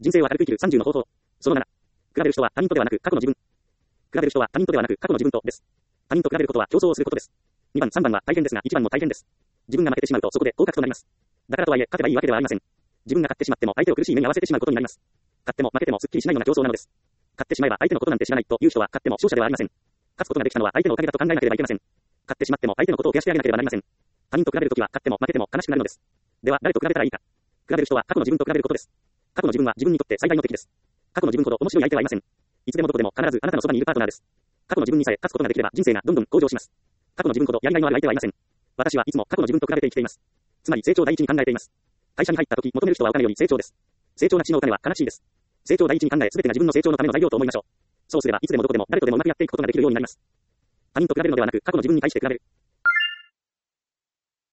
人生を明るく生きる30の方法。その7。比べる人は他人とではなく過去の自分。比べる人は他人とではなく過去の自分とです。他人と比べることは競争をすることです。2番、3番は大変ですが1番も大変です。自分が負けてしまうとそこで降格となります。だからとはいえ勝てばいいわけではありません。自分が勝ってしまっても相手を苦しい目に遭わせてしまうことになります。勝っても負けてもすっきりしないような競争なのです。勝ってしまえば相手のことなんて知らないという人は勝っても勝者ではありません。勝つことができたのは相手のおかげだと考えなければいけません。勝ってしまっても相手のことを増やしてあげなければなりません。他人と比べるときは勝っても負けても悲しくなるのです。では誰と比べたらいいか。比べる人は過去の自分と比べることです。過去の自分は自分にとって最大の敵です。過去の自分ほど面白い相手はいません。いつでもどこでも必ずあなたのそばにいるパートナーです。過去の自分にさえ勝つことができれば人生がどんどん向上します。過去の自分ほどやりがいのある相手はいません。私はいつも過去の自分と比べて生きています。つまり成長第一に考えています。会社に入った時求める人はお金より成長です。成長なしのお金は悲しいです。成長第一に考え全てが自分の成長のための材料と思いましょう。そうすればいつでもどこでも誰とでもうまくやっていくことができるようになります。他人と比べるのではなく過去の自分に対して比べる。